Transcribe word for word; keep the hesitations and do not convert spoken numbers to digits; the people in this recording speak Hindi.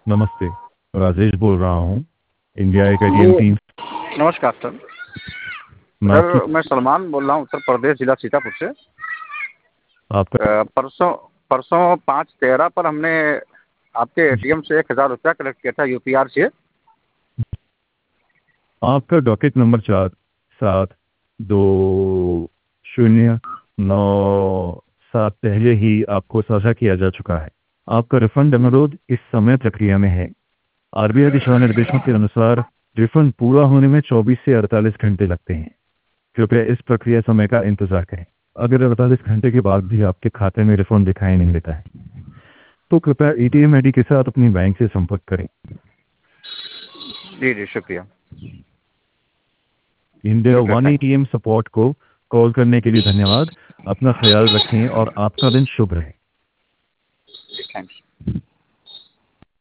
नमस्ते, राजेश बोल रहा हूँ, इंडिया एकेडियन जी टीम। नमस्कार सर। मैं आपकी सर मैं सलमान बोल रहा हूँ, उत्तर प्रदेश, जिला सीतापुर से। आपका अ, परसों परसों पाँच तेरह पर हमने आपके एटीएम से एक हज़ार रुपया कलेक्ट किया था यूपीआर से। आपका डॉकेट नंबर चार सात दो शून्य नौ सात पहले ही आपको साझा किया जा चुका है। आपका रिफंड अनुरोध इस समय प्रक्रिया में है। आरबीआई दिशा निर्देशों के अनुसार रिफंड पूरा होने में चौबीस से अड़तालीस घंटे लगते हैं। कृपया इस प्रक्रिया समय का इंतजार करें। अगर अड़तालीस घंटे के बाद भी आपके खाते में रिफंड दिखाई नहीं देता है तो कृपया एटीएम आईडी के साथ अपनी बैंक से संपर्क करें। जी जी शुक्रिया। इंडिया शुक्रिया, वन थैंक एटीएम सपोर्ट को कॉल करने के लिए धन्यवाद। अपना ख्याल रखें और आपका दिन शुभ रहे। You, thanks.